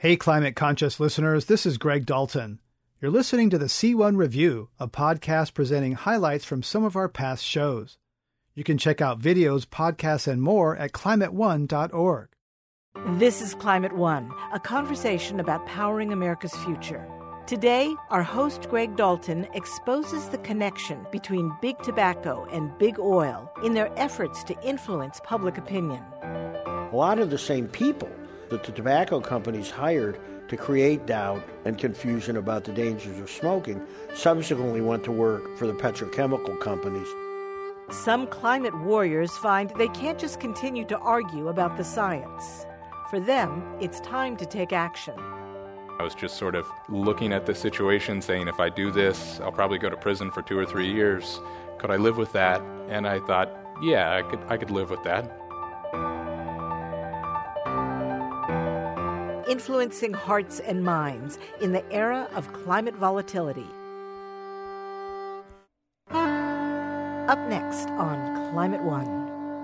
Hey, climate conscious listeners, this is Greg Dalton. You're listening to the C1 Review, a podcast presenting highlights from some of our past shows. You can check out videos, podcasts, and more at climateone.org. This is Climate One, a conversation about powering America's future. Today, our host Greg Dalton exposes the connection between big tobacco and big oil in their efforts to influence public opinion. A lot of the same people that the tobacco companies hired to create doubt and confusion about the dangers of smoking subsequently went to work for the petrochemical companies. Some climate warriors find they can't just continue to argue about the science. For them, it's time to take action. I was just sort of looking at the situation, saying, if I do this, I'll probably go to prison for 2 or 3 years. Could I live with that? And I thought, yeah, I could live with that. Influencing hearts and minds in the era of climate volatility. Up next on Climate One.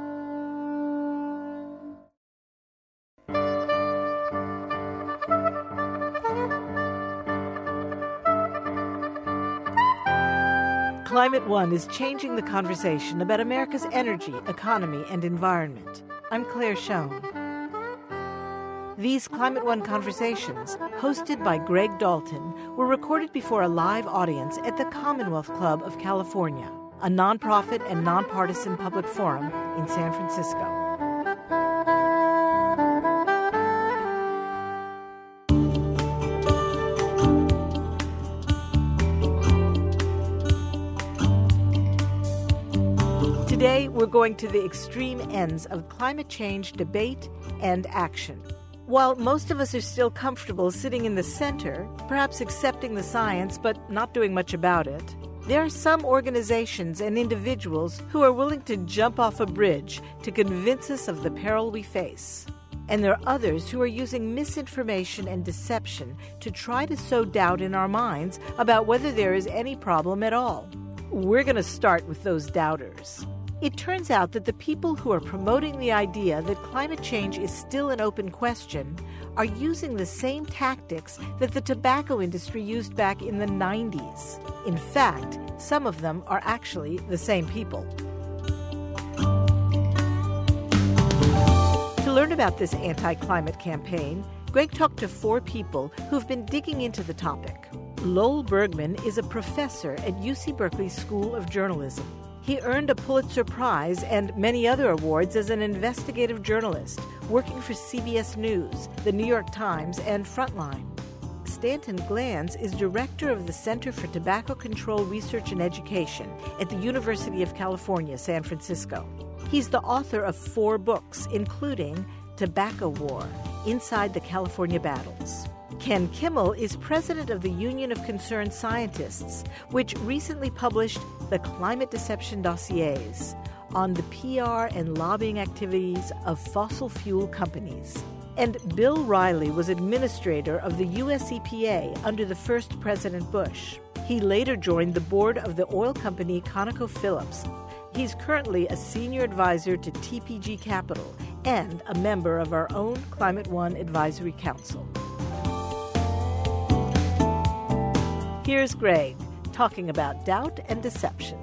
Climate One is changing the conversation about America's energy, economy, and environment. I'm Claire Schoen. These Climate One conversations, hosted by Greg Dalton, were recorded before a live audience at the Commonwealth Club of California, a nonprofit and nonpartisan public forum in San Francisco. Today, we're going to the extreme ends of climate change debate and action. While most of us are still comfortable sitting in the center, perhaps accepting the science but not doing much about it, there are some organizations and individuals who are willing to jump off a bridge to convince us of the peril we face. And there are others who are using misinformation and deception to try to sow doubt in our minds about whether there is any problem at all. We're going to start with those doubters. It turns out that the people who are promoting the idea that climate change is still an open question are using the same tactics that the tobacco industry used back in the 90s. In fact, some of them are actually the same people. To learn about this anti-climate campaign, Greg talked to 4 people who've been digging into the topic. Lowell Bergman is a professor at UC Berkeley's School of Journalism. He earned a Pulitzer Prize and many other awards as an investigative journalist, working for CBS News, The New York Times, and Frontline. Stanton Glanz is director of the Center for Tobacco Control Research and Education at the University of California, San Francisco. He's the author of 4 books, including Tobacco War, Inside the California Battles. Ken Kimmel is president of the Union of Concerned Scientists, which recently published the Climate Deception Dossiers on the PR and lobbying activities of fossil fuel companies. And Bill Riley was administrator of the U.S. EPA under the first President Bush. He later joined the board of the oil company ConocoPhillips. He's currently a senior advisor to TPG Capital and a member of our own Climate One Advisory Council. Here's Greg talking about doubt and deception.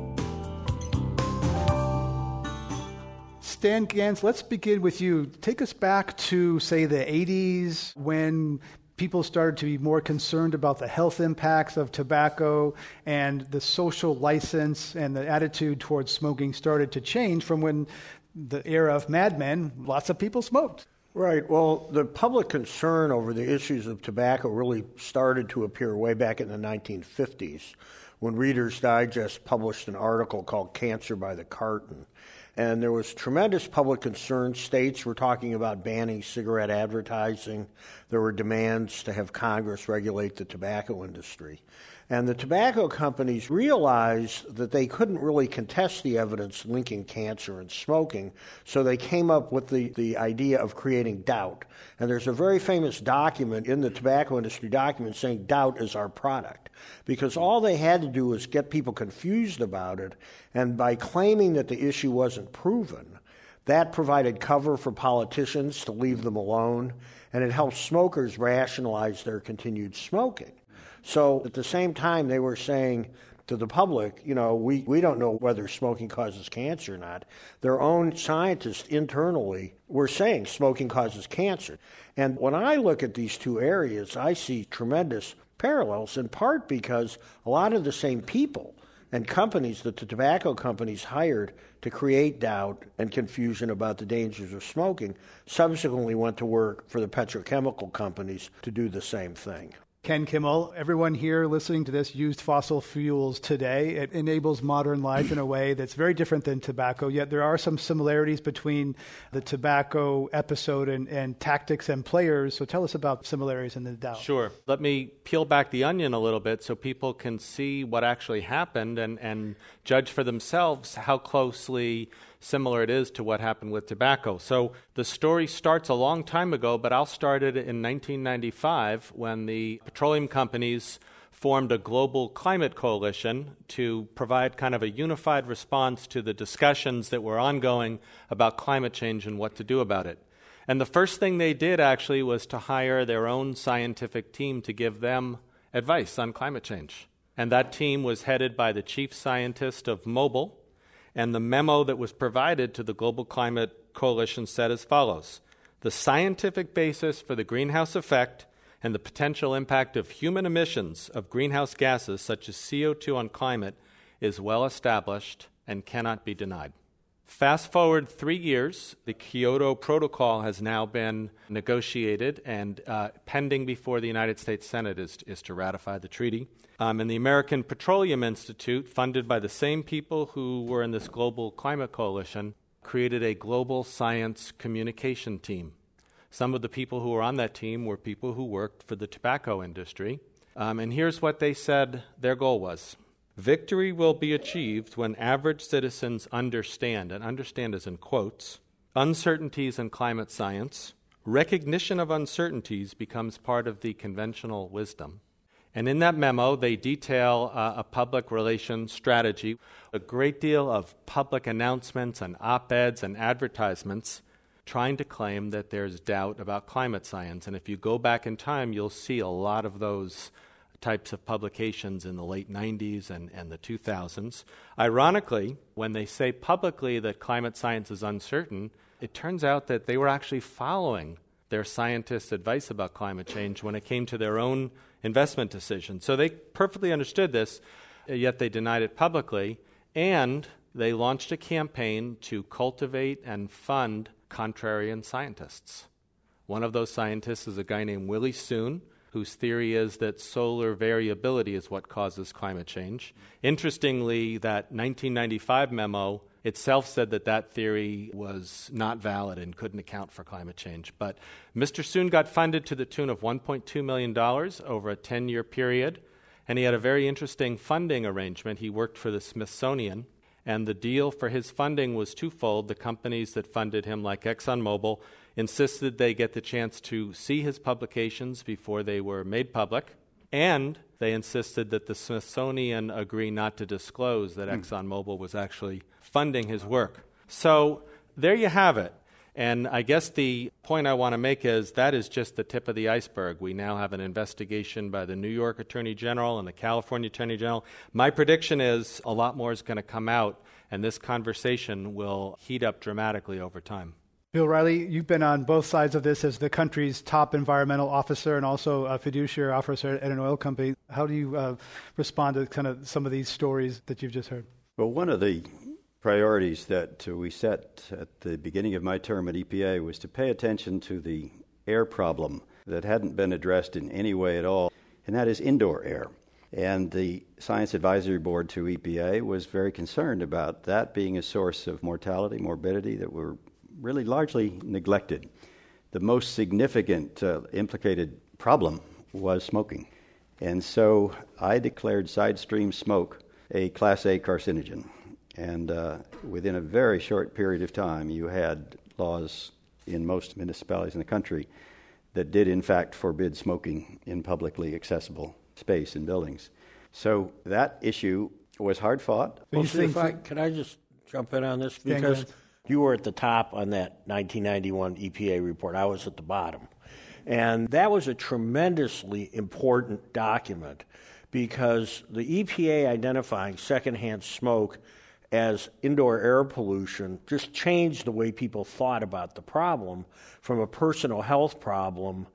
Stan Gans, let's begin with you. Take us back to, say, the 80s when people started to be more concerned about the health impacts of tobacco and the social license and the attitude towards smoking started to change from when the era of Mad Men, lots of people smoked. Right. Well, the public concern over the issues of tobacco really started to appear way back in the 1950s when Reader's Digest published an article called Cancer by the Carton. And there was tremendous public concern. States were talking about banning cigarette advertising. There were demands to have Congress regulate the tobacco industry. And the tobacco companies realized that they couldn't really contest the evidence linking cancer and smoking, so they came up with the idea of creating doubt. And there's a very famous document in the tobacco industry document saying doubt is our product, because all they had to do was get people confused about it, and by claiming that the issue wasn't proven, that provided cover for politicians to leave them alone, and it helps smokers rationalize their continued smoking. So at the same time, they were saying to the public, we don't know whether smoking causes cancer or not. Their own scientists internally were saying smoking causes cancer. And when I look at these two areas, I see tremendous parallels, in part because a lot of the same people and companies that the tobacco companies hired to create doubt and confusion about the dangers of smoking subsequently went to work for the petrochemical companies to do the same thing. Ken Kimmel, everyone here listening to this used fossil fuels today. It enables modern life in a way that's very different than tobacco, yet there are some similarities between the tobacco episode and tactics and players. So tell us about similarities in the Dow. Sure. Let me peel back the onion a little bit so people can see what actually happened and judge for themselves how closely similar it is to what happened with tobacco. So the story starts a long time ago, but I'll start it in 1995 when the petroleum companies formed a global climate coalition to provide kind of a unified response to the discussions that were ongoing about climate change and what to do about it. And the first thing they did actually was to hire their own scientific team to give them advice on climate change. And that team was headed by the chief scientist of Mobil. And the memo that was provided to the Global Climate Coalition said as follows: the scientific basis for the greenhouse effect and the potential impact of human emissions of greenhouse gases such as CO2 on climate is well established and cannot be denied. Fast forward 3 years, the Kyoto Protocol has now been negotiated and pending before the United States Senate is to ratify the treaty. And the American Petroleum Institute, funded by the same people who were in this global climate coalition, created a global science communication team. Some of the people who were on that team were people who worked for the tobacco industry. And here's what they said their goal was. Victory will be achieved when average citizens understand, and understand is in quotes, uncertainties in climate science. Recognition of uncertainties becomes part of the conventional wisdom. And in that memo, they detail a public relations strategy, a great deal of public announcements and op-eds and advertisements trying to claim that there's doubt about climate science. And if you go back in time, you'll see a lot of those types of publications in the late 90s and the 2000s. Ironically, when they say publicly that climate science is uncertain, it turns out that they were actually following their scientists' advice about climate change when it came to their own investment decisions. So they perfectly understood this, yet they denied it publicly, and they launched a campaign to cultivate and fund contrarian scientists. One of those scientists is a guy named Willie Soon, whose theory is that solar variability is what causes climate change. Interestingly, that 1995 memo itself said that theory was not valid and couldn't account for climate change. But Mr. Soon got funded to the tune of $1.2 million over a 10-year period, and he had a very interesting funding arrangement. He worked for the Smithsonian, and the deal for his funding was twofold. The companies that funded him, like ExxonMobil, insisted they get the chance to see his publications before they were made public, and they insisted that the Smithsonian agree not to disclose that ExxonMobil was actually funding his work. So there you have it. And I guess the point I want to make is that is just the tip of the iceberg. We now have an investigation by the New York Attorney General and the California Attorney General. My prediction is a lot more is going to come out, and this conversation will heat up dramatically over time. Bill Riley, you've been on both sides of this as the country's top environmental officer and also a fiduciary officer at an oil company. How do you respond to kind of some of these stories that you've just heard? Well, one of the priorities that we set at the beginning of my term at EPA was to pay attention to the air problem that hadn't been addressed in any way at all, and that is indoor air. And the Science Advisory Board to EPA was very concerned about that being a source of mortality, morbidity that were really largely neglected. The most significant implicated problem was smoking. And so I declared side stream smoke a Class A carcinogen. And within a very short period of time, you had laws in most municipalities in the country that did, in fact, forbid smoking in publicly accessible space in buildings. So that issue was hard fought. Well, can I just jump in on this? Because you were at the top on that 1991 EPA report. I was at the bottom. And that was a tremendously important document because the EPA identifying secondhand smoke as indoor air pollution just changed the way people thought about the problem from a personal health problem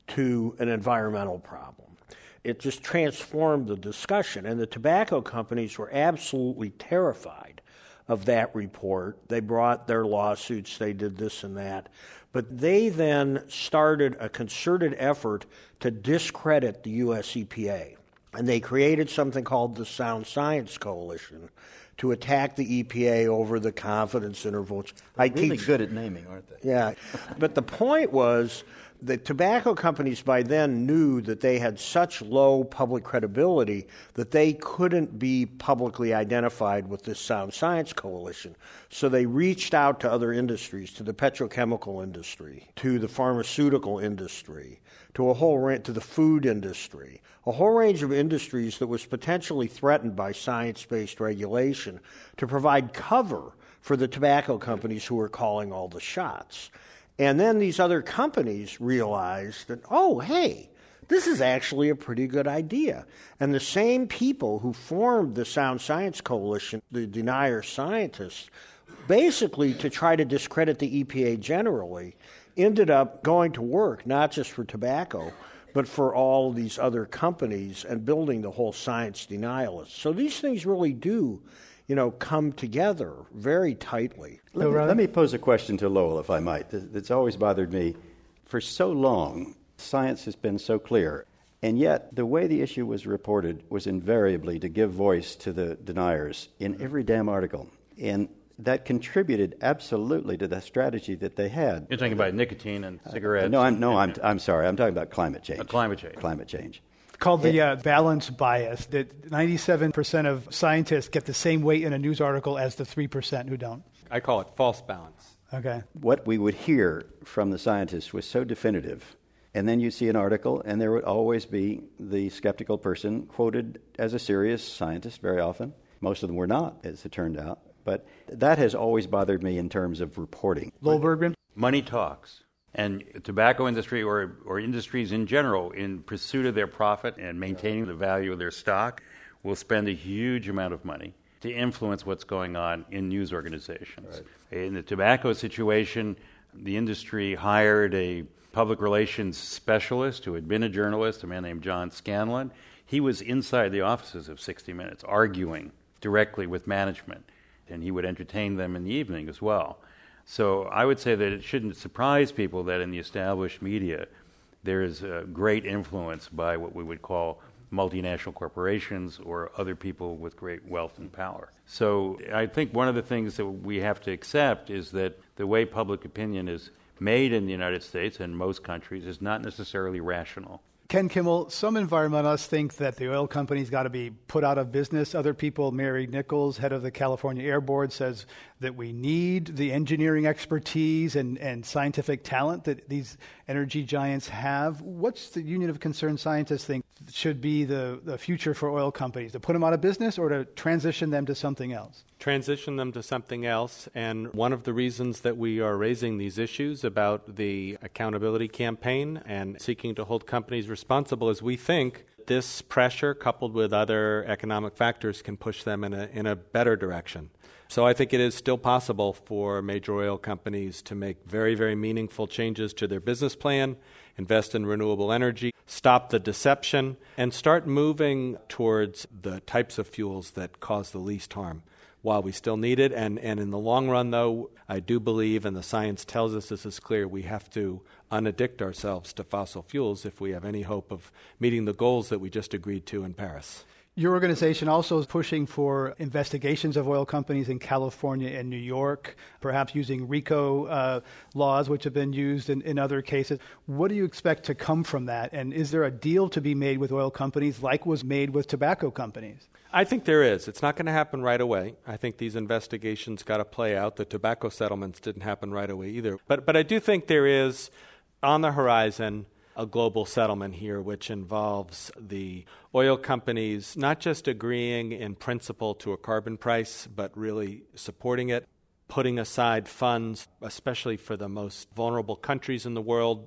to an environmental problem. It just transformed the discussion, and the tobacco companies were absolutely terrified of that report. They brought their lawsuits, they did this and that, but they then started a concerted effort to discredit the U.S. EPA, and they created something called the Sound Science Coalition to attack the EPA over the confidence intervals. Really good at naming, aren't they? Yeah, but the point was the tobacco companies by then knew that they had such low public credibility that they couldn't be publicly identified with this Sound Science Coalition. So they reached out to other industries, to the petrochemical industry, to the pharmaceutical industry, to to the food industry, a whole range of industries that was potentially threatened by science-based regulation to provide cover for the tobacco companies who were calling all the shots. And then these other companies realized that, oh, hey, this is actually a pretty good idea. And the same people who formed the Sound Science Coalition, the denier scientists, basically to try to discredit the EPA generally, ended up going to work, not just for tobacco, but for all of these other companies and building the whole science denialists. So these things really do, come together very tightly. Let me pose a question to Lowell, if I might. It's always bothered me. For so long, science has been so clear, and yet the way the issue was reported was invariably to give voice to the deniers in every damn article. And that contributed absolutely to the strategy that they had. You're talking about nicotine and cigarettes? I'm sorry. I'm talking about climate change. Climate change. Climate change. Called the balance bias, that 97% of scientists get the same weight in a news article as the 3% who don't. I call it false balance. Okay. What we would hear from the scientists was so definitive. And then you'd see an article, and there would always be the skeptical person quoted as a serious scientist very often. Most of them were not, as it turned out. But that has always bothered me in terms of reporting. Lowell Bergman? Money talks. And the tobacco industry or industries in general, in pursuit of their profit and maintaining the value of their stock, will spend a huge amount of money to influence what's going on in news organizations. Right. In the tobacco situation, the industry hired a public relations specialist who had been a journalist, a man named John Scanlon. He was inside the offices of 60 Minutes arguing directly with management, and he would entertain them in the evening as well. So I would say that it shouldn't surprise people that in the established media there is a great influence by what we would call multinational corporations or other people with great wealth and power. So I think one of the things that we have to accept is that the way public opinion is made in the United States and most countries is not necessarily rational. Ken Kimmel, some environmentalists think that the oil companies got to be put out of business. Other people, Mary Nichols, head of the California Air Board, says that we need the engineering expertise and scientific talent that these energy giants have. What's the Union of Concerned Scientists think should be the future for oil companies? To put them out of business or to transition them to something else? Transition them to something else. And one of the reasons that we are raising these issues about the accountability campaign and seeking to hold companies responsible is we think this pressure, coupled with other economic factors, can push them in a better direction. So I think it is still possible for major oil companies to make very, very meaningful changes to their business plan, invest in renewable energy, stop the deception, and start moving towards the types of fuels that cause the least harm while we still need it. And in the long run, though, I do believe, and the science tells us this is clear, we have to unaddict ourselves to fossil fuels if we have any hope of meeting the goals that we just agreed to in Paris. Your organization also is pushing for investigations of oil companies in California and New York, perhaps using RICO laws, which have been used in other cases. What do you expect to come from that? And is there a deal to be made with oil companies like was made with tobacco companies? I think there is. It's not going to happen right away. I think these investigations got to play out. The tobacco settlements didn't happen right away either. But I do think there is, on the horizon, a global settlement here which involves the oil companies not just agreeing in principle to a carbon price, but really supporting it, putting aside funds, especially for the most vulnerable countries in the world,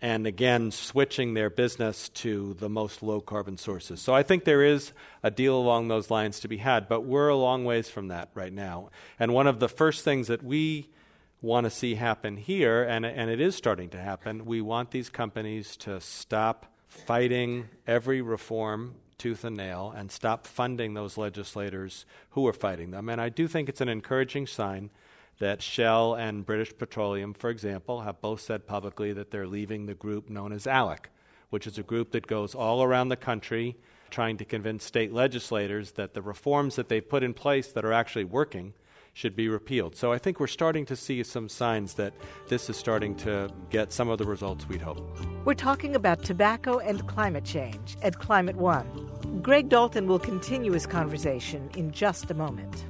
and again switching their business to the most low-carbon sources. So I think there is a deal along those lines to be had, but we're a long ways from that right now. And one of the first things that we want to see happen here, and it is starting to happen, we want these companies to stop fighting every reform tooth and nail and stop funding those legislators who are fighting them. And I do think it's an encouraging sign that Shell and British Petroleum, for example, have both said publicly that they're leaving the group known as ALEC, which is a group that goes all around the country trying to convince state legislators that the reforms that they've put in place that are actually working should be repealed. So I think we're starting to see some signs that this is starting to get some of the results we'd hope. We're talking about tobacco and climate change at Climate One. Greg Dalton will continue his conversation in just a moment.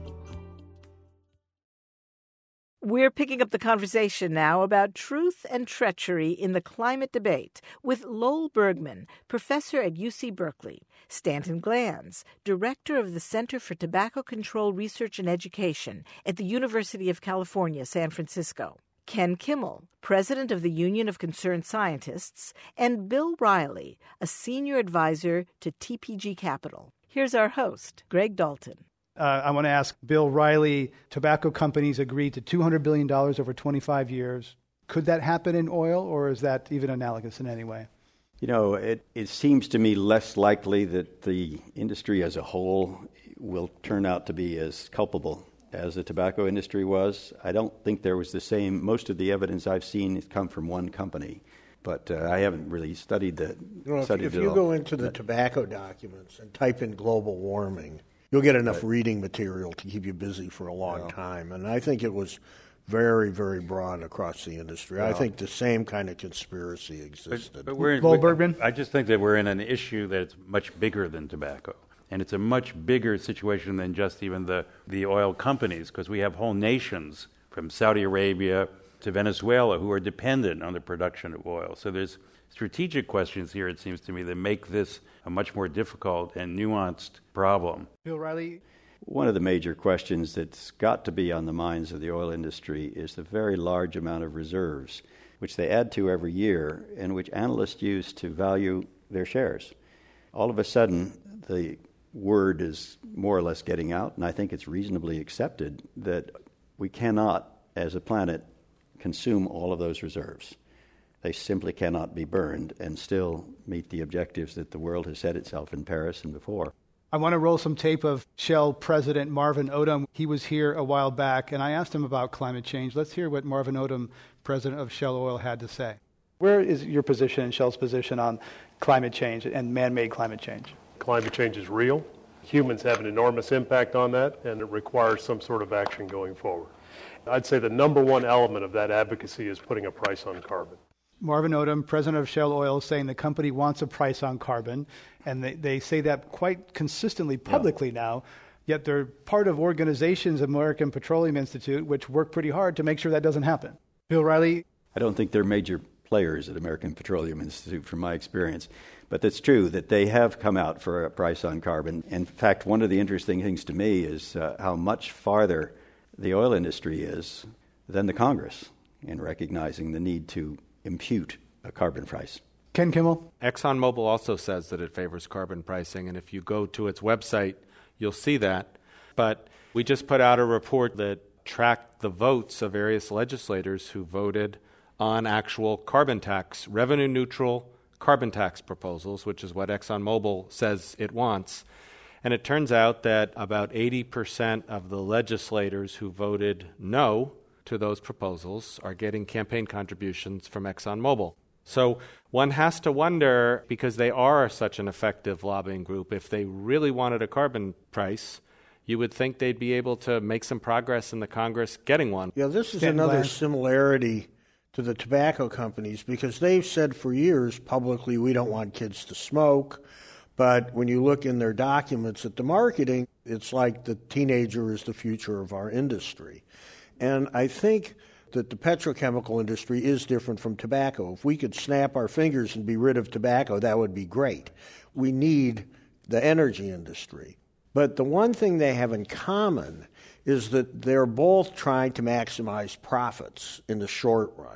We're picking up the conversation now about truth and treachery in the climate debate with Lowell Bergman, professor at UC Berkeley, Stanton Glanz, director of the Center for Tobacco Control Research and Education at the University of California, San Francisco, Ken Kimmel, president of the Union of Concerned Scientists, and Bill Riley, a senior advisor to TPG Capital. Here's our host, Greg Dalton. I want to ask Bill Riley, tobacco companies agreed to $200 billion over 25 years. Could that happen in oil, or is that even analogous in any way? You know, it seems to me less likely that the industry as a whole will turn out to be as culpable as the tobacco industry was. I don't think there was the same. Most of the evidence I've seen has come from one company, but I haven't really studied that. If you go into the tobacco documents and type in global warming, you'll get enough reading material to keep you busy for a long time. And I think it was very, very broad across the industry. I think the same kind of conspiracy existed. But Bergman? I just think that we're in an issue that's much bigger than tobacco. And it's a much bigger situation than just even the oil companies, because we have whole nations from Saudi Arabia to Venezuela who are dependent on the production of oil. So there's strategic questions here, it seems to me, that make this a much more difficult and nuanced problem. Bill Riley? One of the major questions that's got to be on the minds of the oil industry is the very large amount of reserves, which they add to every year and which analysts use to value their shares. All of a sudden, the word is more or less getting out, and I think it's reasonably accepted that we cannot, as a planet, consume all of those reserves. They simply cannot be burned and still meet the objectives that the world has set itself in Paris and before. I want to roll some tape of Shell President Marvin Odum. He was here a while back, and I asked him about climate change. Let's hear what Marvin Odum, president of Shell Oil, had to say. Where is your position and Shell's position on climate change and man-made climate change? Climate change is real. Humans have an enormous impact on that, and it requires some sort of action going forward. I'd say the number one element of that advocacy is putting a price on carbon. Marvin Odum, president of Shell Oil, saying the company wants a price on carbon, and they say that quite consistently publicly now, yet they're part of organizations, American Petroleum Institute, which work pretty hard to make sure that doesn't happen. Bill Riley? I don't think they're major players at American Petroleum Institute from my experience, but it's true that they have come out for a price on carbon. In fact, one of the interesting things to me is how much farther the oil industry is than the Congress in recognizing the need to impute a carbon price. Ken Kimmel? ExxonMobil also says that it favors carbon pricing, and if you go to its website, you'll see that. But we just put out a report that tracked the votes of various legislators who voted on actual carbon tax, revenue-neutral carbon tax proposals, which is what ExxonMobil says it wants. And it turns out that about 80% of the legislators who voted no to those proposals are getting campaign contributions from ExxonMobil. So one has to wonder, because they are such an effective lobbying group, if they really wanted a carbon price, you would think they'd be able to make some progress in the Congress getting one. Yeah, this is another similarity to the tobacco companies, because they've said for years publicly, we don't want kids to smoke. But when you look in their documents at the marketing, it's like the teenager is the future of our industry. And I think that the petrochemical industry is different from tobacco. If we could snap our fingers and be rid of tobacco, that would be great. We need the energy industry. But the one thing they have in common is that they're both trying to maximize profits in the short run.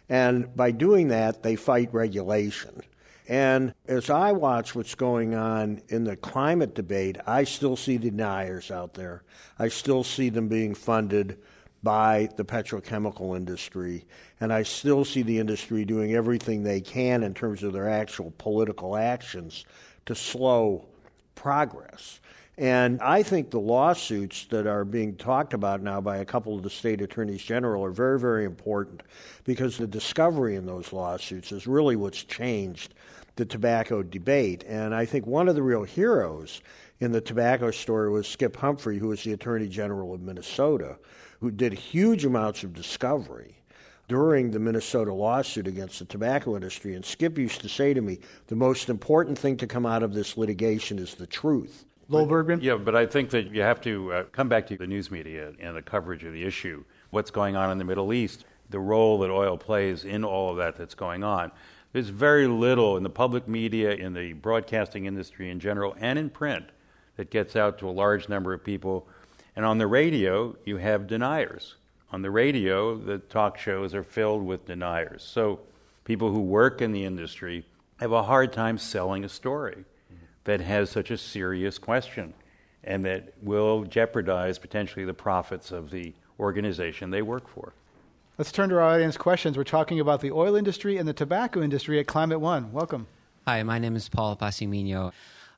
And by doing that, they fight regulation. And as I watch what's going on in the climate debate, I still see deniers out there. I still see them being funded by the petrochemical industry, and I still see the industry doing everything they can in terms of their actual political actions to slow progress. And I think the lawsuits that are being talked about now by a couple of the state attorneys general are very, very important, because the discovery in those lawsuits is really what's changed the tobacco debate. And I think one of the real heroes in the tobacco story was Skip Humphrey, who was the Attorney General of Minnesota, who did huge amounts of discovery during the Minnesota lawsuit against the tobacco industry. And Skip used to say to me, the most important thing to come out of this litigation is the truth. Lowell Bergman? Yeah, but I think that you have to come back to the news media and the coverage of the issue, what's going on in the Middle East, the role that oil plays in all of that that's going on. There's very little in the public media, in the broadcasting industry in general, and in print that gets out to a large number of people. And on the radio, you have deniers. On the radio, the talk shows are filled with deniers. So people who work in the industry have a hard time selling a story that has such a serious question and that will jeopardize potentially the profits of the organization they work for. Let's turn to our audience questions. We're talking about the oil industry and the tobacco industry at Climate One. Welcome. Hi, my name is Paul Passimino.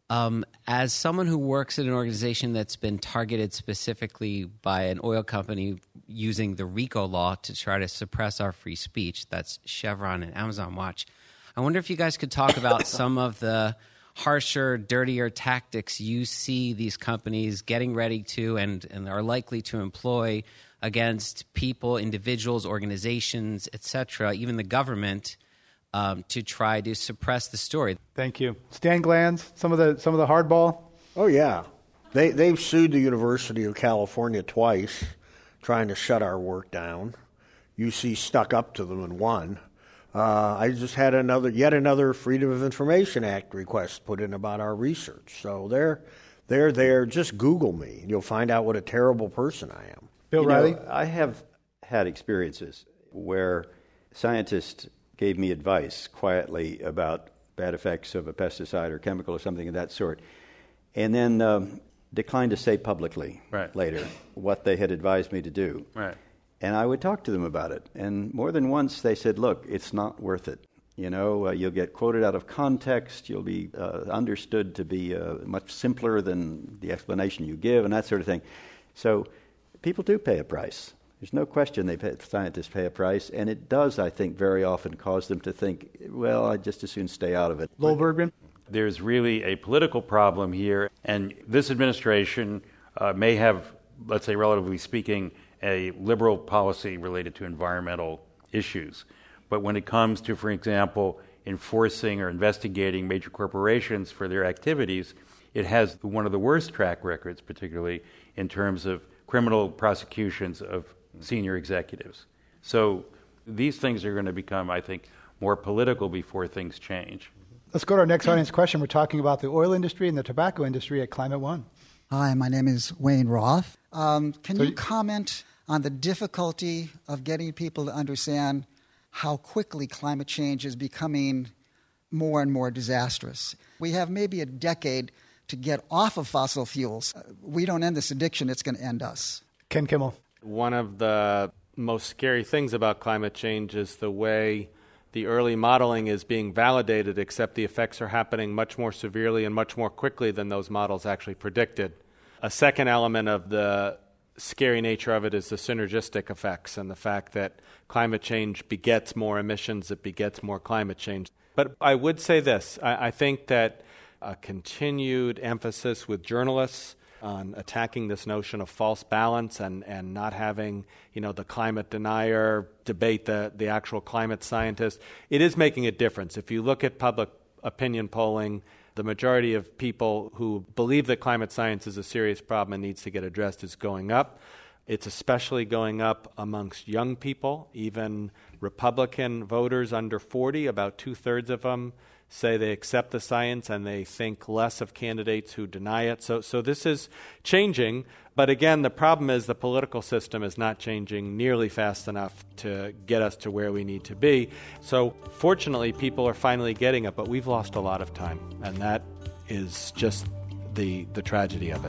As someone who works at an organization that's been targeted specifically by an oil company using the RICO law to try to suppress our free speech, that's Chevron and Amazon Watch, I wonder if you guys could talk about some of the harsher, dirtier tactics you see these companies getting ready to and are likely to employ against people, individuals, organizations, etc., even the government, to try to suppress the story. Thank you. Stan Glanz, some of the hardball? Oh, yeah. They've sued the University of California twice, trying to shut our work down. UC stuck up to them and won. I just had yet another Freedom of Information Act request put in about our research. So they're there. Just Google me. You'll find out what a terrible person I am. Bill Riley? I have had experiences where scientists gave me advice quietly about bad effects of a pesticide or chemical or something of that sort, and then declined to say publicly later what they had advised me to do. Right. And I would talk to them about it. And more than once they said, look, it's not worth it. You'll get quoted out of context. You'll be understood to be much simpler than the explanation you give and that sort of thing. So people do pay a price. There's no question scientists pay a price. And it does, I think, very often cause them to think, well, I'd just as soon stay out of it. Lowell Bergman? There's really a political problem here. And this administration may have, let's say, relatively speaking, a liberal policy related to environmental issues. But when it comes to, for example, enforcing or investigating major corporations for their activities, it has one of the worst track records, particularly in terms of criminal prosecutions of senior executives. So these things are going to become, I think, more political before things change. Let's go to our next audience question. We're talking about the oil industry and the tobacco industry at Climate One. Hi, my name is Wayne Roth. Can you comment on the difficulty of getting people to understand how quickly climate change is becoming more and more disastrous? We have maybe a decade to get off of fossil fuels. We don't end this addiction, it's going to end us. Ken Kimmel. One of the most scary things about climate change is the way the early modeling is being validated, except the effects are happening much more severely and much more quickly than those models actually predicted. A second element of the scary nature of it is the synergistic effects and the fact that climate change begets more emissions, it begets more climate change. But I would say this, I think that a continued emphasis with journalists on attacking this notion of false balance and not having, the climate denier debate the actual climate scientist, it is making a difference. If you look at public opinion polling, the majority of people who believe that climate science is a serious problem and needs to get addressed is going up. It's especially going up amongst young people, even Republican voters under 40, about 2/3 of them say they accept the science and they think less of candidates who deny it. So this is changing. But again, the problem is the political system is not changing nearly fast enough to get us to where we need to be. So fortunately, people are finally getting it, but we've lost a lot of time. And that is just the tragedy of it.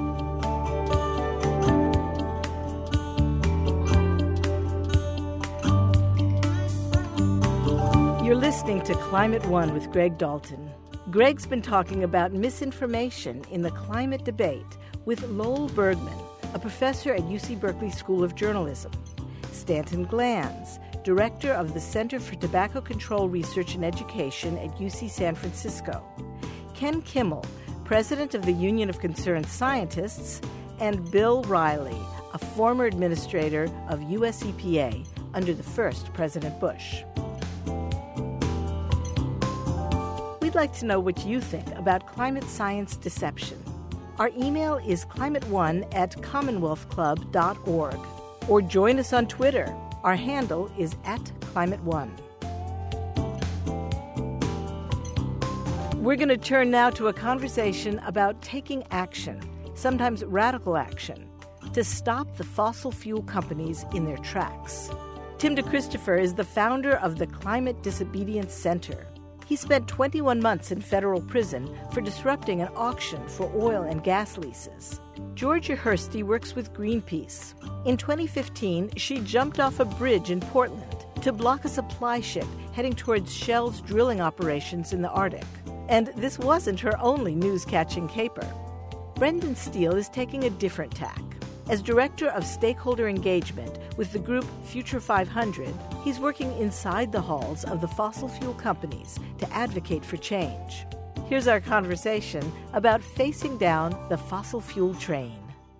You're listening to Climate One with Greg Dalton. Greg's been talking about misinformation in the climate debate with Lowell Bergman, a professor at UC Berkeley School of Journalism, Stanton Glanz, director of the Center for Tobacco Control Research and Education at UC San Francisco, Ken Kimmel, president of the Union of Concerned Scientists, and Bill Riley, a former administrator of US EPA under the first President Bush. We'd like to know what you think about climate science deception. Our email is climateone@commonwealthclub.org. Or join us on Twitter. Our handle is @ClimateOne. We're going to turn now to a conversation about taking action, sometimes radical action, to stop the fossil fuel companies in their tracks. Tim DeChristopher is the founder of the Climate Disobedience Center. He spent 21 months in federal prison for disrupting an auction for oil and gas leases. Georgia Hursty works with Greenpeace. In 2015, she jumped off a bridge in Portland to block a supply ship heading towards Shell's drilling operations in the Arctic. And this wasn't her only news-catching caper. Brendan Steele is taking a different tack. As Director of Stakeholder Engagement with the group Future 500, he's working inside the halls of the fossil fuel companies to advocate for change. Here's our conversation about facing down the fossil fuel train.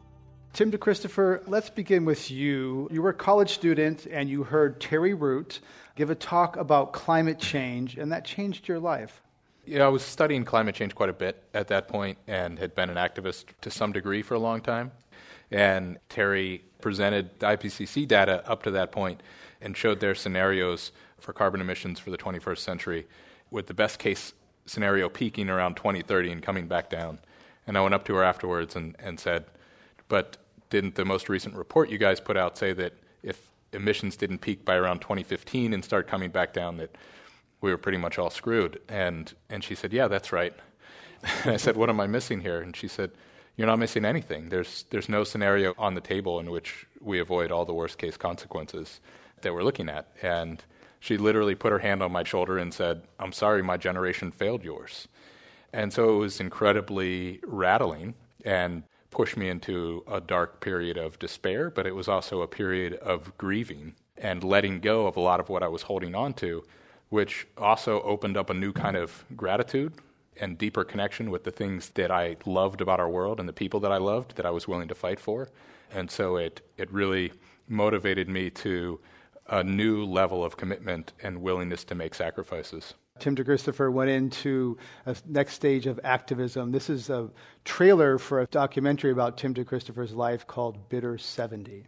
Tim DeChristopher, let's begin with you. You were a college student and you heard Terry Root give a talk about climate change, and that changed your life. Yeah, I was studying climate change quite a bit at that point and had been an activist to some degree for a long time. And Terry presented the IPCC data up to that point and showed their scenarios for carbon emissions for the 21st century, with the best case scenario peaking around 2030 and coming back down. And I went up to her afterwards and said, but didn't the most recent report you guys put out say that if emissions didn't peak by around 2015 and start coming back down, that we were pretty much all screwed? And she said, yeah, that's right. And I said, what am I missing here? And she said, you're not missing anything. There's no scenario on the table in which we avoid all the worst case consequences that we're looking at. And she literally put her hand on my shoulder and said, I'm sorry, my generation failed yours. And so it was incredibly rattling and pushed me into a dark period of despair, but it was also a period of grieving and letting go of a lot of what I was holding on to, which also opened up a new kind of gratitude and deeper connection with the things that I loved about our world and the people that I loved that I was willing to fight for. And so it really motivated me to a new level of commitment and willingness to make sacrifices. Tim DeChristopher went into a next stage of activism. This is a trailer for a documentary about Tim DeChristopher's life called Bitter 70.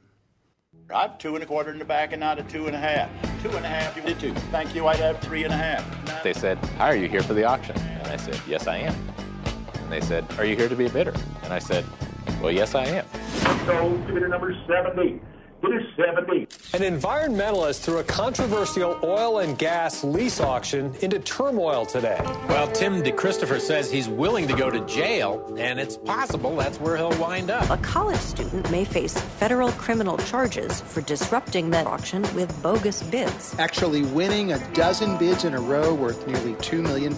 I have 2 1/4 in the back and not a 2 1/2. 2 1/2, you did too. Thank you, I'd have 3 1/2. They said, hi, are you here for the auction? And I said, yes, I am. And they said, are you here to be a bidder? And I said, well, yes, I am. So, bidder number 70. Bidder 70. An environmentalist threw a controversial oil and gas lease auction into turmoil today. Well, Tim DeChristopher says he's willing to go to jail, and it's possible that's where he'll wind up. A college student may face federal criminal charges for disrupting that auction with bogus bids. Actually winning a dozen bids in a row worth nearly $2 million.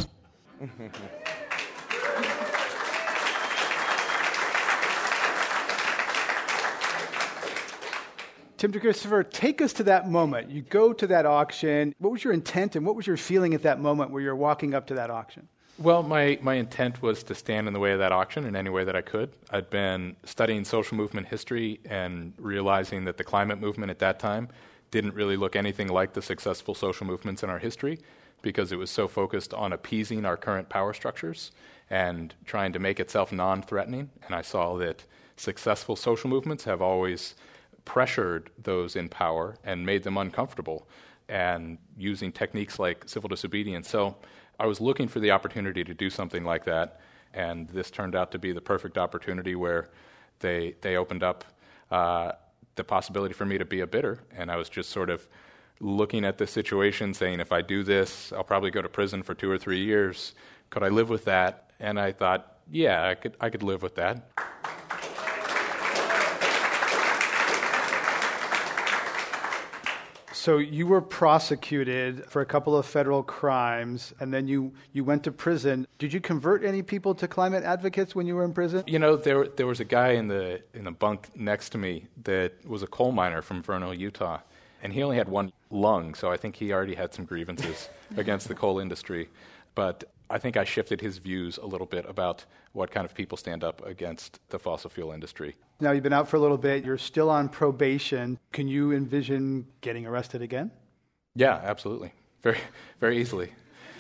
Tim DeChristopher, take us to that moment. You go to that auction. What was your intent and what was your feeling at that moment where you're walking up to that auction? Well, my intent was to stand in the way of that auction in any way that I could. I'd been studying social movement history and realizing that the climate movement at that time didn't really look anything like the successful social movements in our history because it was so focused on appeasing our current power structures and trying to make itself non-threatening. And I saw that successful social movements have always pressured those in power and made them uncomfortable, and using techniques like civil disobedience. So I was looking for the opportunity to do something like that, and this turned out to be the perfect opportunity where they opened up the possibility for me to be a bidder, and I was just sort of looking at the situation, saying, if I do this, I'll probably go to prison for 2 or 3 years. Could I live with that? And I thought, yeah, I could live with that. So you were prosecuted for a couple of federal crimes, and then you went to prison. Did you convert any people to climate advocates when you were in prison? You know, there was a guy in the bunk next to me that was a coal miner from Vernal, Utah, and he only had one lung, so I think he already had some grievances against the coal industry. But I think I shifted his views a little bit about what kind of people stand up against the fossil fuel industry. Now, you've been out for a little bit. You're still on probation. Can you envision getting arrested again? Yeah, absolutely. Very, very easily.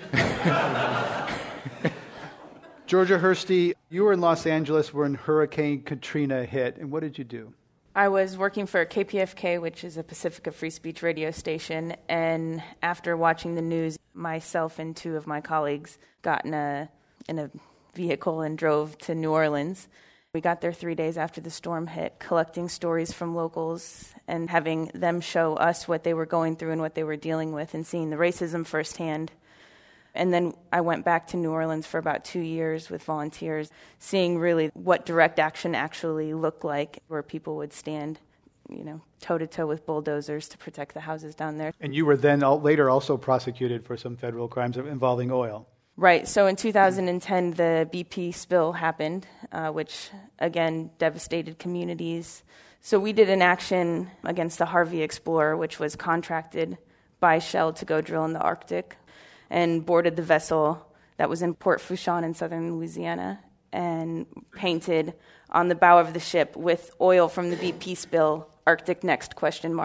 Georgia Hursty, you were in Los Angeles when Hurricane Katrina hit, and what did you do? I was working for KPFK, which is a Pacifica Free Speech radio station, and after watching the news, myself and 2 of my colleagues got in a vehicle and drove to New Orleans. We got there 3 days after the storm hit, collecting stories from locals and having them show us what they were going through and what they were dealing with and seeing the racism firsthand. And then I went back to New Orleans for about 2 years with volunteers, seeing really what direct action actually looked like, where people would stand, toe-to-toe with bulldozers to protect the houses down there. And you were then later also prosecuted for some federal crimes involving oil. Right. So in 2010, the BP spill happened, which, again, devastated communities. So we did an action against the Harvey Explorer, which was contracted by Shell to go drill in the Arctic, and boarded the vessel that was in Port Fourchon in southern Louisiana and painted on the bow of the ship with oil from the BP spill, Arctic Next ?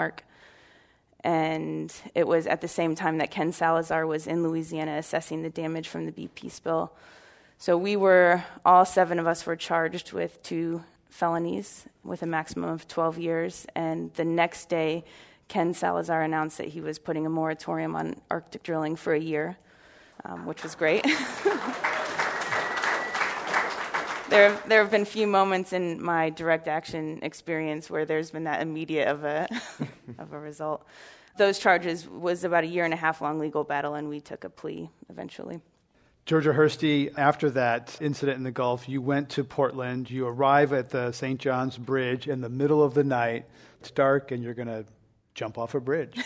And it was at the same time that Ken Salazar was in Louisiana assessing the damage from the BP spill. So all 7 of us were charged with 2 felonies with a maximum of 12 years. And the next day, Ken Salazar announced that he was putting a moratorium on Arctic drilling for a year, which was great. There have been few moments in my direct action experience where there's been that immediate of a result. Those charges was about a 1.5 year long legal battle, and we took a plea eventually. Georgia Hursty, after that incident in the Gulf, you went to Portland. You arrive at the St. John's Bridge in the middle of the night. It's dark, and you're going to jump off a bridge.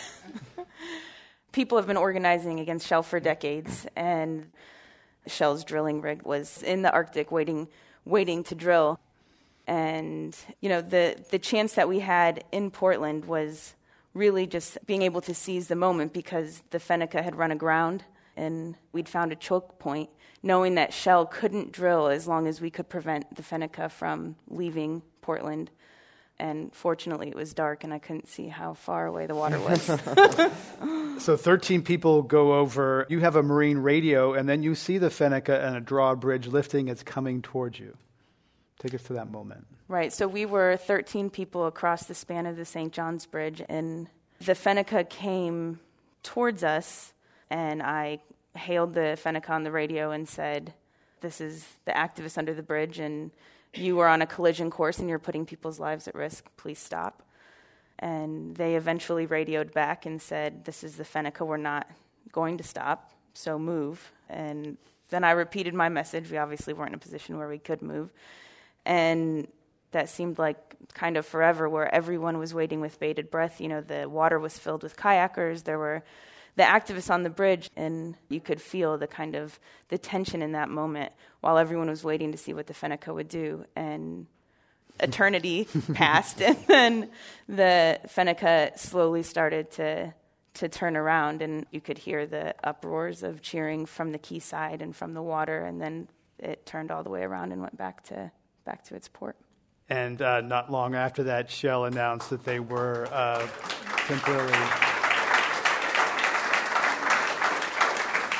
People have been organizing against Shell for decades, and Shell's drilling rig was in the Arctic waiting to drill. And, the chance that we had in Portland was really just being able to seize the moment because the Fenneca had run aground and we'd found a choke point, knowing that Shell couldn't drill as long as we could prevent the Fenneca from leaving Portland. And fortunately, it was dark and I couldn't see how far away the water was. So 13 people go over. You have a marine radio, and then you see the Fenneca and a drawbridge lifting. It's coming towards you. Take us to that moment. Right. So we were 13 people across the span of the St. John's Bridge, and the Fenneca came towards us, and I hailed the Fenneca on the radio and said, "This is the activists under the bridge, and you are on a collision course and you're putting people's lives at risk. Please stop." And they eventually radioed back and said, "This is the Fenneca. We're not going to stop, so move." And then I repeated my message. We obviously weren't in a position where we could move. And that seemed like kind of forever, where everyone was waiting with bated breath. The water was filled with kayakers. There were the activists on the bridge, and you could feel the tension in that moment while everyone was waiting to see what the Fenneca would do. And eternity passed, and then the Fenneca slowly started to turn around, and you could hear the uproars of cheering from the quayside and from the water, and then it turned all the way around and went back to its port. And not long after that, Shell announced that they were temporarily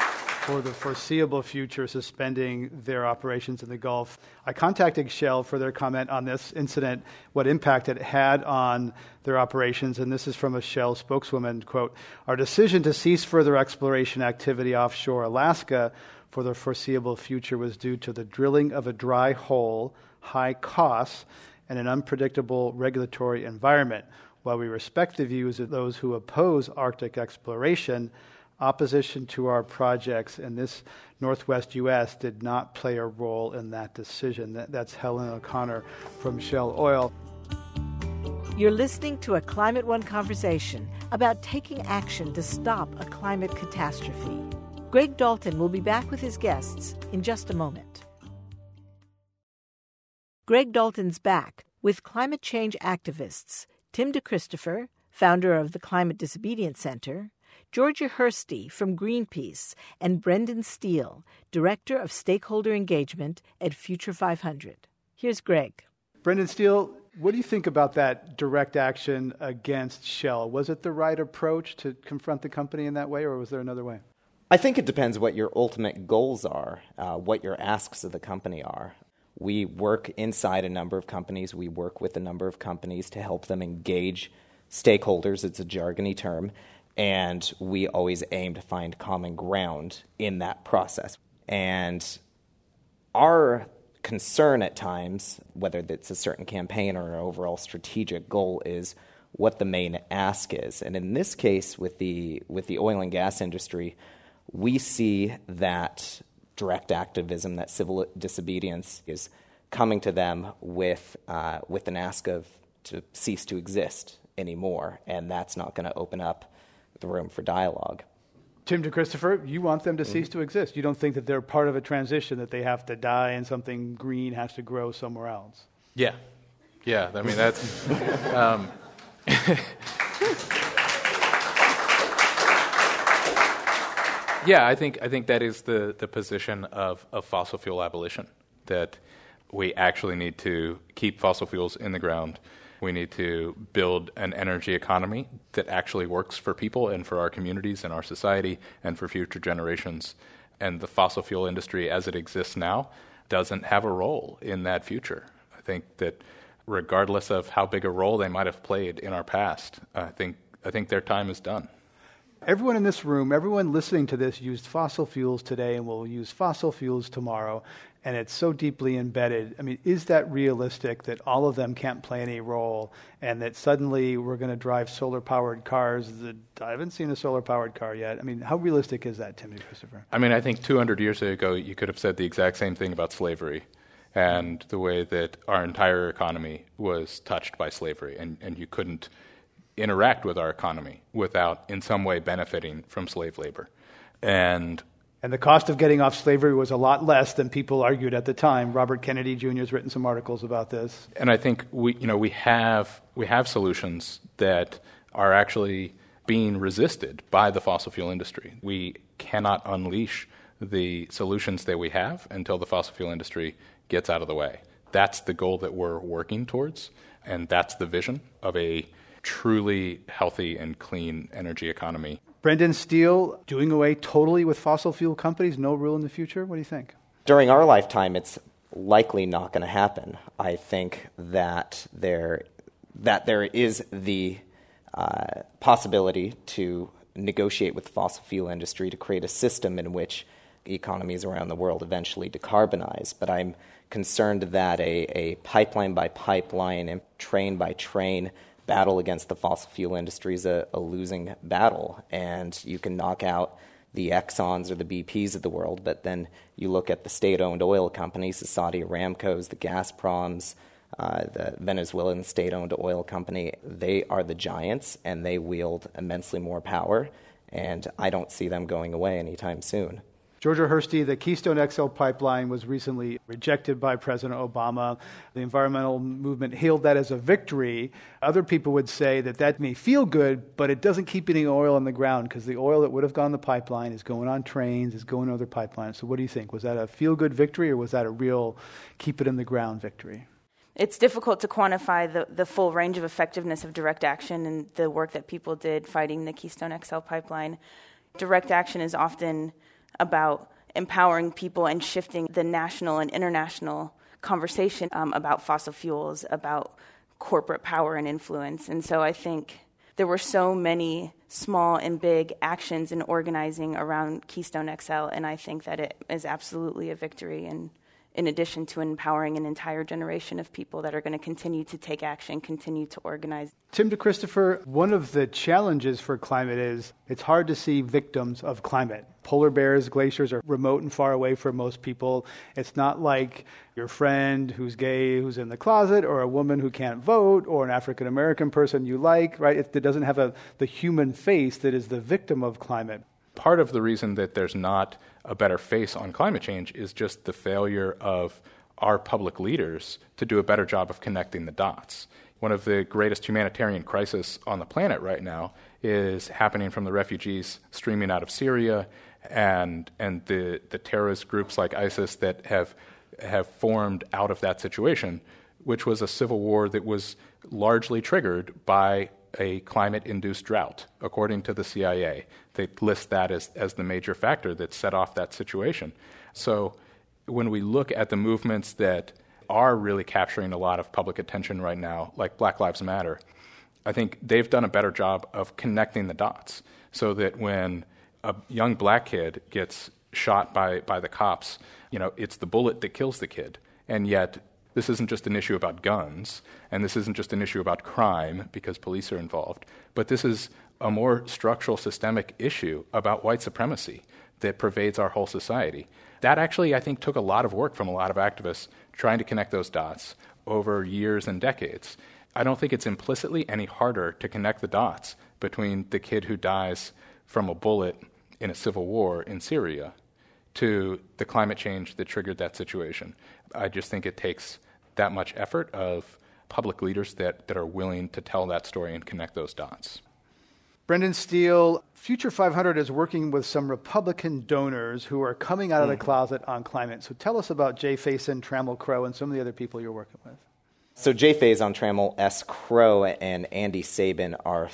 for the foreseeable future suspending their operations in the Gulf. I contacted Shell for their comment on this incident, what impact it had on their operations, and this is from a Shell spokeswoman, quote, "Our decision to cease further exploration activity offshore Alaska for the foreseeable future was due to the drilling of a dry hole, high costs, and an unpredictable regulatory environment. While we respect the views of those who oppose Arctic exploration, opposition to our projects in this Northwest U.S. did not play a role in that decision." That's Helen O'Connor from Shell Oil. You're listening to a Climate One conversation about taking action to stop a climate catastrophe. Greg Dalton will be back with his guests in just a moment. Greg Dalton's back with climate change activists Tim DeChristopher, founder of the Climate Disobedience Center, Georgia Hursty from Greenpeace, and Brendan Steele, Director of Stakeholder Engagement at Future 500. Here's Greg. Brendan Steele, what do you think about that direct action against Shell? Was it the right approach to confront the company in that way, or was there another way? I think it depends what your ultimate goals are, what your asks of the company are. We work inside a number of companies. We work with a number of companies to help them engage stakeholders. It's a jargony term. And we always aim to find common ground in that process. And our concern at times, whether it's a certain campaign or an overall strategic goal, is what the main ask is. And in this case, with the oil and gas industry, we see that direct activism, that civil disobedience, is coming to them with an ask of to cease to exist anymore, and that's not going to open up the room for dialogue. Tim DeChristopher, you want them to cease to exist. You don't think that they're part of a transition, that they have to die and something green has to grow somewhere else. Yeah. I mean, that's... Yeah, I think that is the position of fossil fuel abolition, that we actually need to keep fossil fuels in the ground. We need to build an energy economy that actually works for people and for our communities and our society and for future generations. And the fossil fuel industry as it exists now doesn't have a role in that future. I think that regardless of how big a role they might have played in our past, I think their time is done. Everyone in this room, everyone listening to this used fossil fuels today and will use fossil fuels tomorrow, and it's so deeply embedded. I mean, is that realistic that all of them can't play any role and that suddenly we're going to drive solar-powered cars? I haven't seen a solar-powered car yet. I mean, how realistic is that, Tim DeChristopher? I mean, I think 200 years ago you could have said the exact same thing about slavery and the way that our entire economy was touched by slavery, and you couldn't interact with our economy without in some way benefiting from slave labor. And the cost of getting off slavery was a lot less than people argued at the time. Robert Kennedy Jr. has written some articles about this. And I think we have solutions that are actually being resisted by the fossil fuel industry. We cannot unleash the solutions that we have until the fossil fuel industry gets out of the way. That's the goal that we're working towards, and that's the vision of a truly healthy and clean energy economy. Brendan Steele, doing away totally with fossil fuel companies, no rule in the future? What do you think? During our lifetime, it's likely not going to happen. I think that there is the possibility to negotiate with the fossil fuel industry to create a system in which economies around the world eventually decarbonize. But I'm concerned that a pipeline by pipeline and train by train battle against the fossil fuel industry is a losing battle, and you can knock out the Exxons or the BPs of the world, but then you look at the state-owned oil companies, the Saudi Aramcos, the Gazproms, the Venezuelan state-owned oil company. They are the giants, and they wield immensely more power, and I don't see them going away anytime soon. Georgia Hursty, the Keystone XL pipeline was recently rejected by President Obama. The environmental movement hailed that as a victory. Other people would say that may feel good, but it doesn't keep any oil in the ground because the oil that would have gone the pipeline is going on trains, is going on other pipelines. So what do you think? Was that a feel-good victory, or was that a real keep-it-in-the-ground victory? It's difficult to quantify the full range of effectiveness of direct action and the work that people did fighting the Keystone XL pipeline. Direct action is often about empowering people and shifting the national and international conversation about fossil fuels, about corporate power and influence. And so I think there were so many small and big actions and organizing around Keystone XL, and I think that it is absolutely a victory, and in addition to empowering an entire generation of people that are going to continue to take action, continue to organize. Tim DeChristopher, one of the challenges for climate is it's hard to see victims of climate. Polar bears, glaciers are remote and far away for most people. It's not like your friend who's gay, who's in the closet, or a woman who can't vote, or an African-American person you like, right? It doesn't have the human face that is the victim of climate. Part of the reason that there's not a better face on climate change is just the failure of our public leaders to do a better job of connecting the dots. One of the greatest humanitarian crises on the planet right now is happening from the refugees streaming out of Syria and the terrorist groups like ISIS that have formed out of that situation, which was a civil war that was largely triggered by a climate-induced drought, according to the CIA. They list that as the major factor that set off that situation. So when we look at the movements that are really capturing a lot of public attention right now, like Black Lives Matter, I think they've done a better job of connecting the dots so that when a young black kid gets shot by the cops, it's the bullet that kills the kid. And yet this isn't just an issue about guns, and this isn't just an issue about crime because police are involved, but this is a more structural, systemic issue about white supremacy that pervades our whole society. That actually, I think, took a lot of work from a lot of activists trying to connect those dots over years and decades. I don't think it's implicitly any harder to connect the dots between the kid who dies from a bullet in a civil war in Syria to the climate change that triggered that situation. I just think it takes that much effort of public leaders that are willing to tell that story and connect those dots. Brendan Steele, Future 500 is working with some Republican donors who are coming out of the closet on climate. So tell us about Jay Faison, Trammell Crow, and some of the other people you're working with. So Jay Faison, Trammell S. Crow, and Andy Sabin are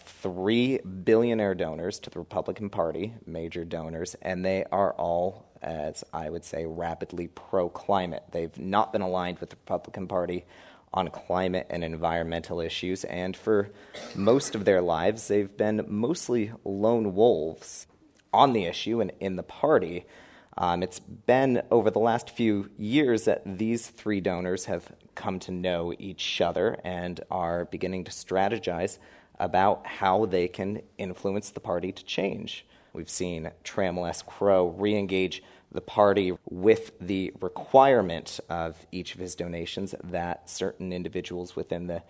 3 billionaire donors to the Republican Party, major donors, and they are all, as I would say, rapidly pro-climate. They've not been aligned with the Republican Party on climate and environmental issues, and for most of their lives, they've been mostly lone wolves on the issue and in the party. It's been over the last few years that these 3 donors have come to know each other and are beginning to strategize about how they can influence the party to change. We've seen Trammell S. Crow re-engage the party with the requirement of each of his donations that certain individuals within the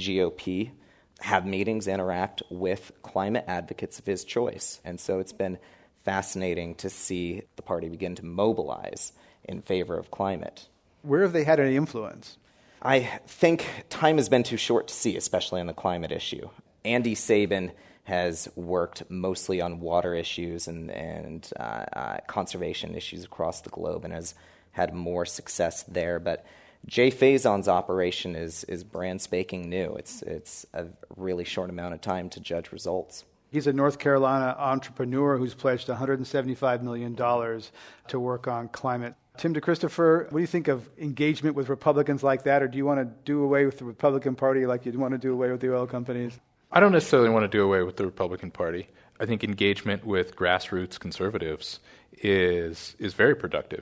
GOP have meetings, interact with climate advocates of his choice. And so it's been fascinating to see the party begin to mobilize in favor of climate. Where have they had any influence? I think time has been too short to see, especially on the climate issue. Andy Sabin has worked mostly on water issues and conservation issues across the globe and has had more success there. But Jay Faison's operation is brand spanking new. It's a really short amount of time to judge results. He's a North Carolina entrepreneur who's pledged $175 million to work on climate. Tim DeChristopher, what do you think of engagement with Republicans like that, or do you want to do away with the Republican Party like you'd want to do away with the oil companies? I don't necessarily want to do away with the Republican Party. I think engagement with grassroots conservatives is very productive.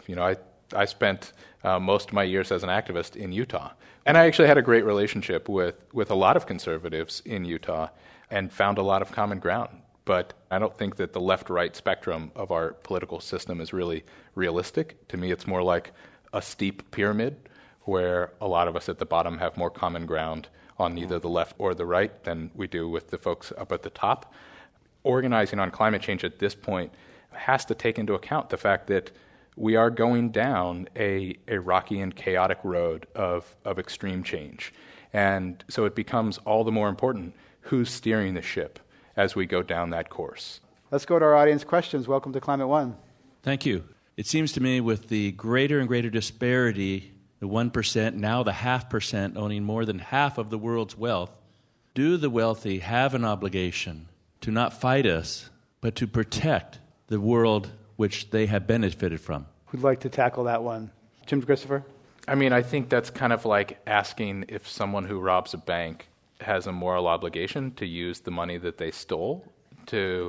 I spent most of my years as an activist in Utah, and I actually had a great relationship with a lot of conservatives in Utah and found a lot of common ground. But I don't think that the left-right spectrum of our political system is really realistic. To me, it's more like a steep pyramid where a lot of us at the bottom have more common ground on either the left or the right than we do with the folks up at the top. Organizing on climate change at this point has to take into account the fact that we are going down a rocky and chaotic road of extreme change. And so it becomes all the more important who's steering the ship as we go down that course. Let's go to our audience questions. Welcome to Climate One. Thank you. It seems to me with the greater and greater disparity, the 1%, now the 0.5% owning more than half of the world's wealth, do the wealthy have an obligation to not fight us, but to protect the world which they have benefited from. Who'd like to tackle that one? Jim Christopher? I mean, I think that's kind of like asking if someone who robs a bank has a moral obligation to use the money that they stole to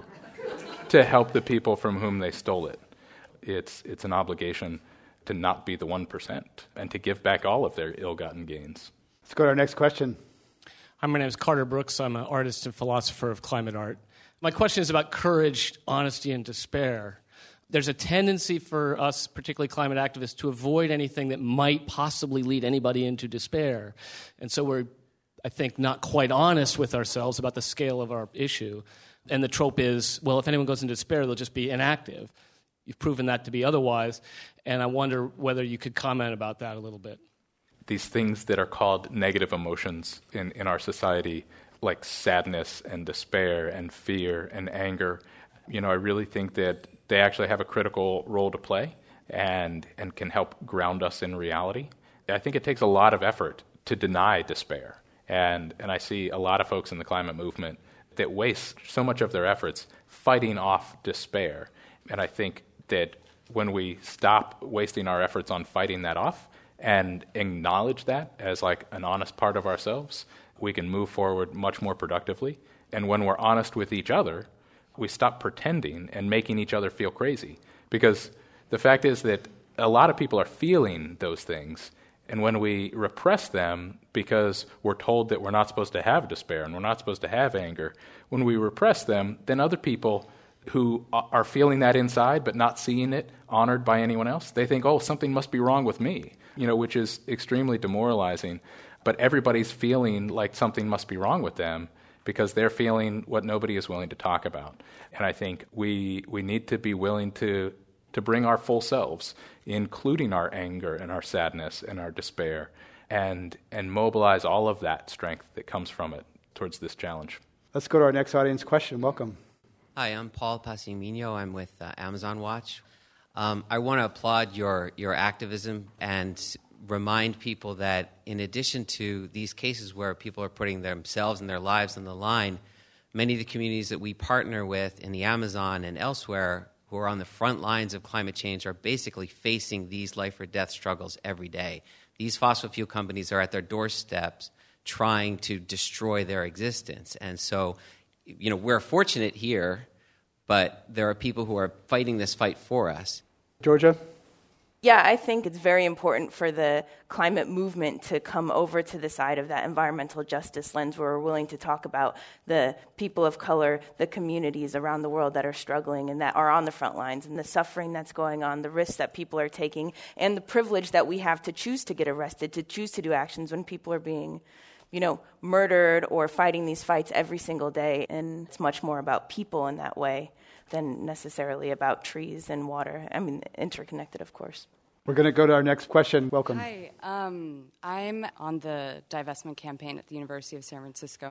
help the people from whom they stole it. It's an obligation to not be the 1% and to give back all of their ill-gotten gains. Let's go to our next question. Hi, my name is Carter Brooks. I'm an artist and philosopher of climate art. My question is about courage, honesty, and despair. There's a tendency for us, particularly climate activists, to avoid anything that might possibly lead anybody into despair. And so we're, I think, not quite honest with ourselves about the scale of our issue. And the trope is, well, if anyone goes into despair, they'll just be inactive. You've proven that to be otherwise, and I wonder whether you could comment about that a little bit. These things that are called negative emotions in our society, like sadness and despair and fear and anger, I really think that they actually have a critical role to play and can help ground us in reality. I think it takes a lot of effort to deny despair, and I see a lot of folks in the climate movement that waste so much of their efforts fighting off despair. And I think that when we stop wasting our efforts on fighting that off and acknowledge that as like an honest part of ourselves, we can move forward much more productively. And when we're honest with each other, we stop pretending and making each other feel crazy. Because the fact is that a lot of people are feeling those things, and when we repress them because we're told that we're not supposed to have despair and we're not supposed to have anger, when we repress them, then other people who are feeling that inside but not seeing it honored by anyone else, they think, oh, something must be wrong with me, which is extremely demoralizing. But everybody's feeling like something must be wrong with them because they're feeling what nobody is willing to talk about. And I think we need to be willing to bring our full selves, including our anger and our sadness and our despair, and mobilize all of that strength that comes from it towards this challenge. Let's go to our next audience question. Welcome. Hi, I'm Paul Passimino. I'm with Amazon Watch. I want to applaud your activism and remind people that in addition to these cases where people are putting themselves and their lives on the line, many of the communities that we partner with in the Amazon and elsewhere who are on the front lines of climate change are basically facing these life-or-death struggles every day. These fossil fuel companies are at their doorsteps trying to destroy their existence. And so, we're fortunate here, but there are people who are fighting this fight for us. Georgia? Yeah, I think it's very important for the climate movement to come over to the side of that environmental justice lens where we're willing to talk about the people of color, the communities around the world that are struggling and that are on the front lines, and the suffering that's going on, the risks that people are taking, and the privilege that we have to choose to get arrested, to choose to do actions when people are being murdered or fighting these fights every single day. And it's much more about people in that way than necessarily about trees and water. I mean, interconnected, of course. We're going to go to our next question. Welcome. Hi. I'm on the divestment campaign at the University of San Francisco.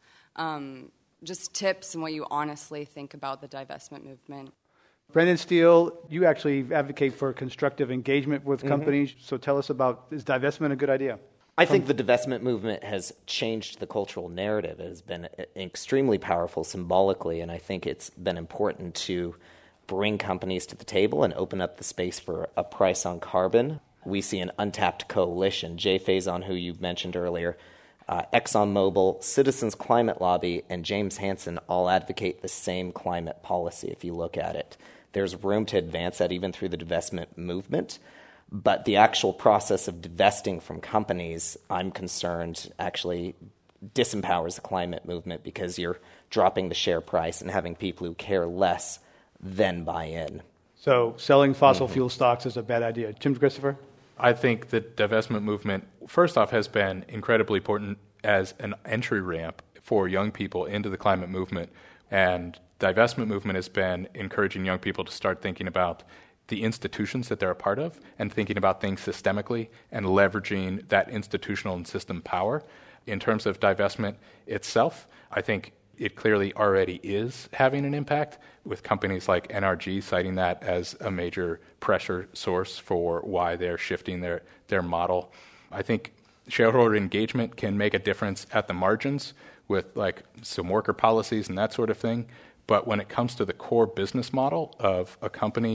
Just tips and what you honestly think about the divestment movement. Brendan Steele, you actually advocate for constructive engagement with companies. So tell us about, is divestment a good idea? I think the divestment movement has changed the cultural narrative. It has been extremely powerful symbolically, and I think it's been important to bring companies to the table and open up the space for a price on carbon. We see an untapped coalition. Jay Faison, who you mentioned earlier, ExxonMobil, Citizens Climate Lobby, and James Hansen all advocate the same climate policy if you look at it. There's room to advance that even through the divestment movement. But the actual process of divesting from companies, I'm concerned, actually disempowers the climate movement because you're dropping the share price and having people who care less then buy in. So selling fossil fuel stocks is a bad idea. Jim Christopher? I think the divestment movement, first off, has been incredibly important as an entry ramp for young people into the climate movement. And divestment movement has been encouraging young people to start thinking about the institutions that they're a part of and thinking about things systemically and leveraging that institutional and system power. In terms of divestment itself, I think it clearly already is having an impact, with companies like NRG citing that as a major pressure source for why they're shifting their model. I think shareholder engagement can make a difference at the margins with like some worker policies and that sort of thing. But when it comes to the core business model of a company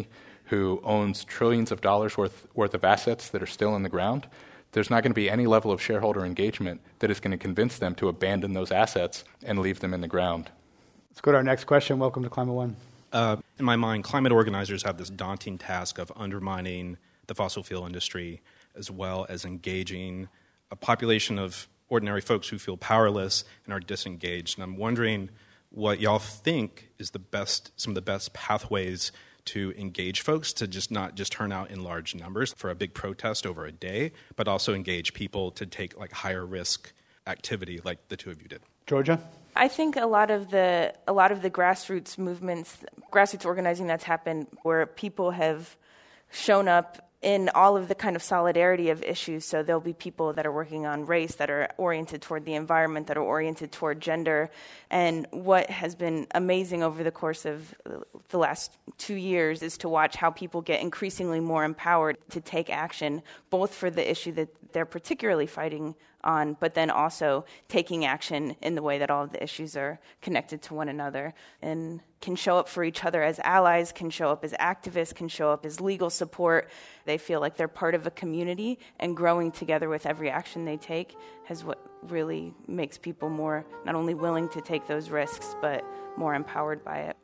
who owns trillions of dollars worth of assets that are still in the ground, there's not going to be any level of shareholder engagement that is going to convince them to abandon those assets and leave them in the ground. Let's go to our next question. Welcome to Climate One. In my mind, climate organizers have this daunting task of undermining the fossil fuel industry as well as engaging a population of ordinary folks who feel powerless and are disengaged. And I'm wondering what y'all think is some of the best pathways to engage folks, to not just turn out in large numbers for a big protest over a day, but also engage people to take higher risk activity like the two of you did. Georgia? I think a lot of the grassroots movements, grassroots organizing that's happened, where people have shown up in all of the kind of solidarity of issues. So there'll be people that are working on race, that are oriented toward the environment, that are oriented toward gender. And what has been amazing over the course of the last 2 years is to watch how people get increasingly more empowered to take action, both for the issue that they're particularly fighting on, but then also taking action in the way that all of the issues are connected to one another and can show up for each other as allies, can show up as activists, can show up as legal support. They feel like they're part of a community, and growing together with every action they take is what really makes people more not only willing to take those risks, but more empowered by it.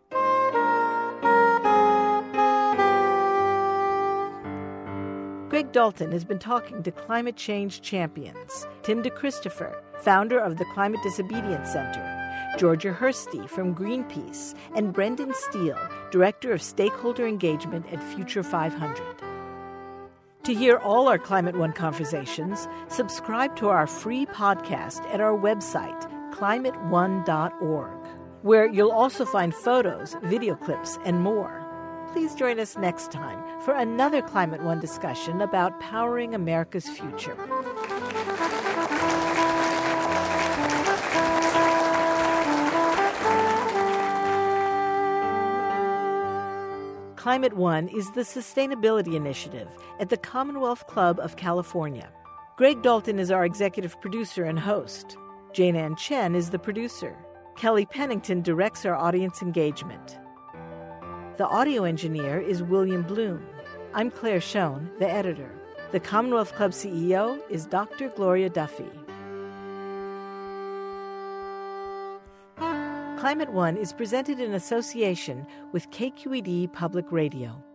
Greg Dalton has been talking to climate change champions, Tim DeChristopher, founder of the Climate Disobedience Center, Georgia Hursty from Greenpeace, and Brendan Steele, director of stakeholder engagement at Future 500. To hear all our Climate One conversations, subscribe to our free podcast at our website, climateone.org, where you'll also find photos, video clips, and more. Please join us next time for another Climate One discussion about powering America's future. Climate One is the sustainability initiative at the Commonwealth Club of California. Greg Dalton is our executive producer and host. Jane Ann Chen is the producer. Kelly Pennington directs our audience engagement. The audio engineer is William Bloom. I'm Claire Schoen, the editor. The Commonwealth Club CEO is Dr. Gloria Duffy. Climate One is presented in association with KQED Public Radio.